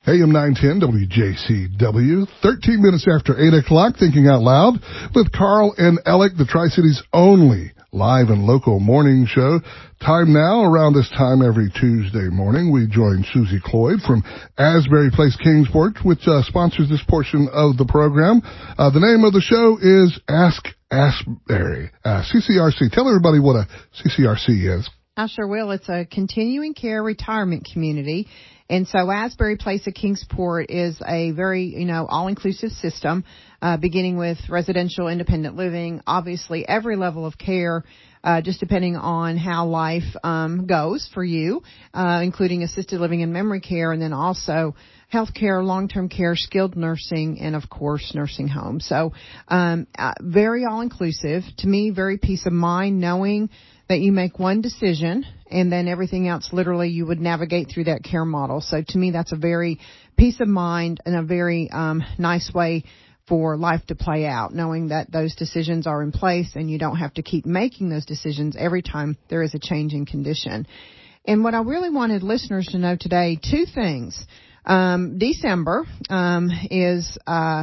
AM 910 WJCW, 13 minutes after 8 o'clock, Thinking Out Loud with Carl and Alec, the Tri-Cities' only live and local morning show. Time now, around this time every Tuesday morning, we join Susie Cloyd from Asbury Place Kingsport, which sponsors this portion of the program. The name of the show is Ask Asbury, CCRC. Tell everybody what a CCRC is. I sure will. It's a continuing care retirement community. And so Asbury Place at Kingsport is a very, all-inclusive system, beginning with residential independent living, obviously every level of care, just depending on how life goes for you, including assisted living and memory care, and then also health care, long-term care, skilled nursing, and, of course, nursing homes. So very all-inclusive. To me, very peace of mind knowing that you make one decision and then everything else, literally, you would navigate through that care model. So to me, that's a very peace of mind and a very nice way for life to play out, knowing that those decisions are in place and you don't have to keep making those decisions every time there is a change in condition. And what I really wanted listeners to know today, two things. December is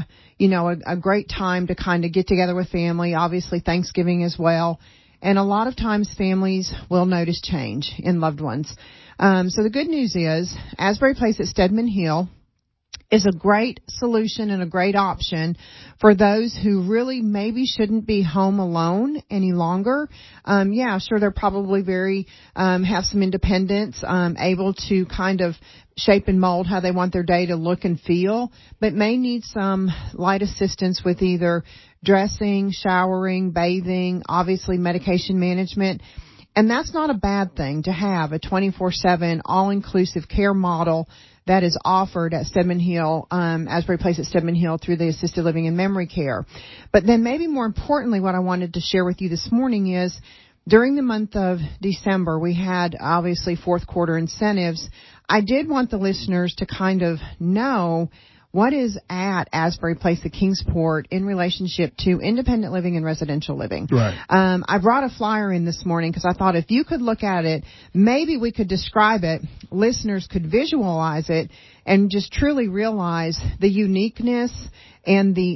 a great time to kind of get together with family, obviously Thanksgiving as well. And a lot of times families will notice change in loved ones. So the good news is Asbury Place at Stedman Hill is a great solution and a great option for those who really maybe shouldn't be home alone any longer. Sure, they're probably have some independence, able to kind of shape and mold how they want their day to look and feel, but may need some light assistance with either dressing, showering, bathing, obviously medication management. And that's not a bad thing to have a 24/7 all-inclusive care model that is offered at Stedman Hill, Asbury Place at Stedman Hill through the assisted living and memory care. But then maybe more importantly, what I wanted to share with you this morning is during the month of December, we had obviously fourth quarter incentives. I did want the listeners to kind of know what is at Asbury Place at Kingsport in relationship to independent living and residential living. Right. I brought a flyer in this morning because I thought if you could look at it, maybe we could describe it, listeners could visualize it, and just truly realize the uniqueness and the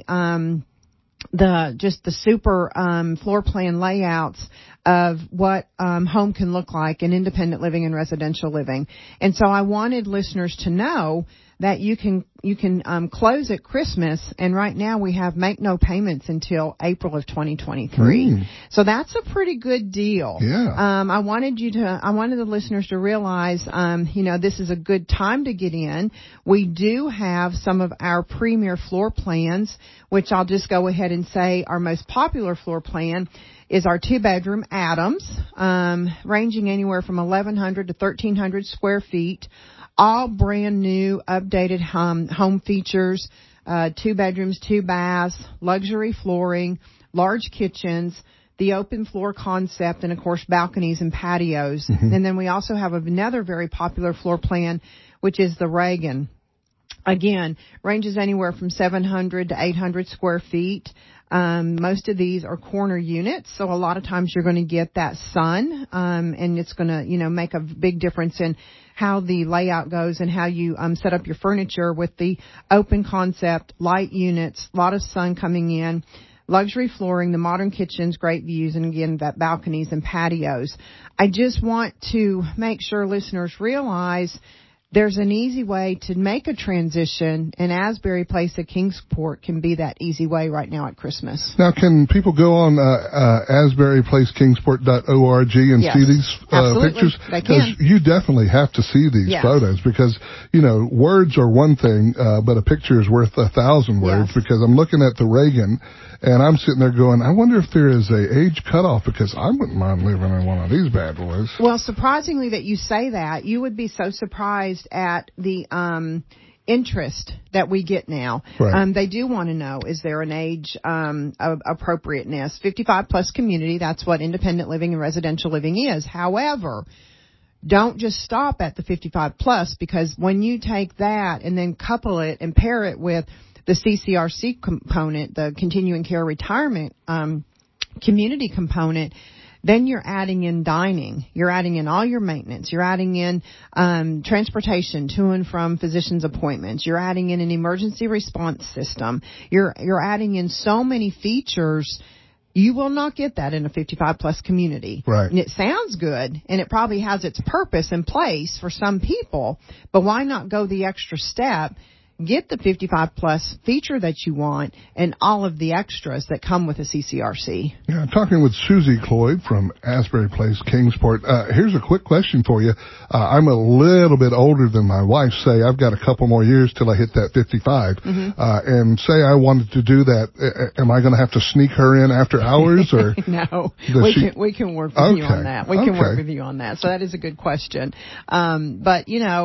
super floor plan layouts of what home can look like in independent living and residential living. And so I wanted listeners to know that you can close at Christmas, and right now we have make no payments until April of 2023. So that's a pretty good deal. Yeah. I wanted the listeners to realize, this is a good time to get in. We do have some of our premier floor plans, which I'll just go ahead and say our most popular floor plan is our 2-bedroom Adams, ranging anywhere from 1,100 to 1,300 square feet. All brand new, updated home features, 2 bedrooms, 2 baths, luxury flooring, large kitchens, the open floor concept, and, of course, balconies and patios. Mm-hmm. And then we also have another very popular floor plan, which is the Reagan. Again, ranges anywhere from 700 to 800 square feet. Most of these are corner units, so a lot of times you're going to get that sun, and it's going to, make a big difference in how the layout goes and how you set up your furniture with the open concept, light units, a lot of sun coming in, luxury flooring, the modern kitchens, great views, and again, that balconies and patios. I just want to make sure listeners realize there's an easy way to make a transition, and Asbury Place at Kingsport can be that easy way right now at Christmas. Now, can people go on asburyplacekingsport.org and see these pictures? They can. You definitely have to see these photos because, words are one thing, but a picture is worth 1,000 words because I'm looking at the Reagan, and I'm sitting there going, I wonder if there is a age cutoff because I wouldn't mind living in one of these bad boys. Well, surprisingly that you say that, you would be so surprised at the interest that we get now. Right. They do want to know, is there an age appropriateness? 55 plus community, that's what independent living and residential living is. However, don't just stop at the 55 plus, because when you take that and then couple it and pair it with the CCRC component, the continuing care retirement community component, then you're adding in dining. You're adding in all your maintenance. You're adding in transportation to and from physicians' appointments. You're adding in an emergency response system. You're adding in so many features. You will not get that in a 55-plus community. Right. And it sounds good, and it probably has its purpose in place for some people, but why not go the extra step? Get the 55-plus feature that you want and all of the extras that come with a CCRC. Yeah, I'm talking with Susie Cloyd from Asbury Place, Kingsport. Here's a quick question for you. I'm a little bit older than my wife. Say I've got a couple more years till I hit that 55. And say I wanted to do that. Am I going to have to sneak her in after hours? Or No, we can work with you on that. We can work with you on that. So that is a good question. But,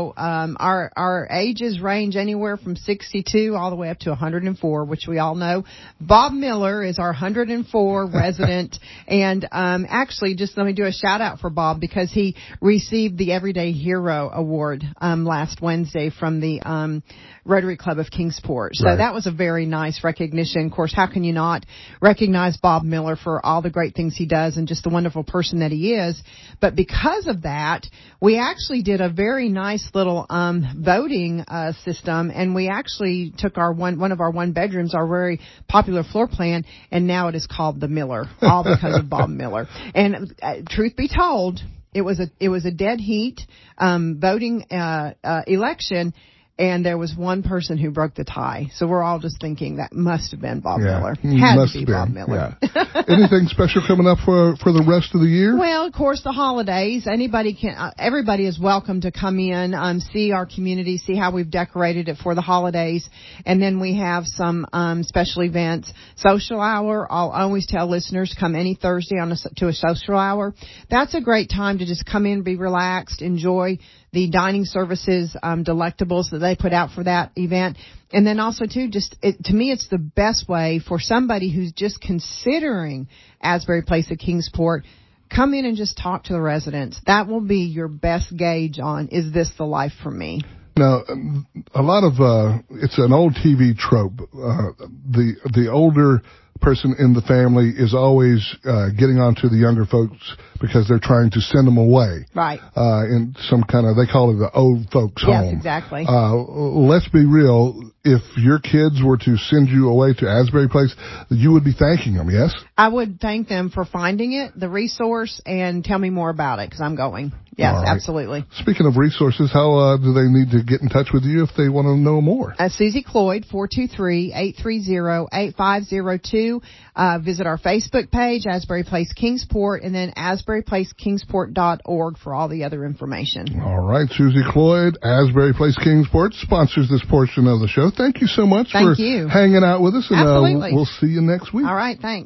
our ages range anywhere from 62 all the way up to 104, which we all know. Bob Miller is our 104 resident. And actually, just let me do a shout out for Bob because he received the Everyday Hero Award last Wednesday from the Rotary Club of Kingsport. So that was a very nice recognition. Of course, how can you not recognize Bob Miller for all the great things he does and just the wonderful person that he is? But because of that, we actually did a very nice little voting system, and we actually took our one of our one bedrooms, our very popular floor plan, and now it is called the Miller, all because of Bob Miller. And truth be told, it was a dead heat voting election. And there was one person who broke the tie. So we're all just thinking that must have been Bob Miller. Had to be Bob Miller. Yeah. Anything special coming up for the rest of the year? Well, of course, the holidays. Everybody is welcome to come in, see our community, see how we've decorated it for the holidays. And then we have some special events. Social hour. I'll always tell listeners, come any Thursday to a social hour. That's a great time to just come in, be relaxed, enjoy the dining services, delectables that they put out for that event. And then also, too, to me, it's the best way for somebody who's just considering Asbury Place at Kingsport. Come in and just talk to the residents. That will be your best gauge on, is this the life for me? Now, a lot of, it's an old TV trope. The older person in the family is always getting on to the younger folks because they're trying to send them away. Right. In some kind of, they call it the old folks home. Yes, exactly. Let's be real. If your kids were to send you away to Asbury Place, you would be thanking them, yes? I would thank them for finding it, the resource, and tell me more about it because I'm going. Yes, right. Absolutely. Speaking of resources, how do they need to get in touch with you if they want to know more? Susie Cloyd, 423-830-8502. Visit our Facebook page, Asbury Place Kingsport, and then AsburyPlaceKingsport.org for all the other information. All right, Susie Cloyd, Asbury Place Kingsport, sponsors this portion of the show. Thank you so much for hanging out with us, and Absolutely. We'll see you next week. All right, thanks.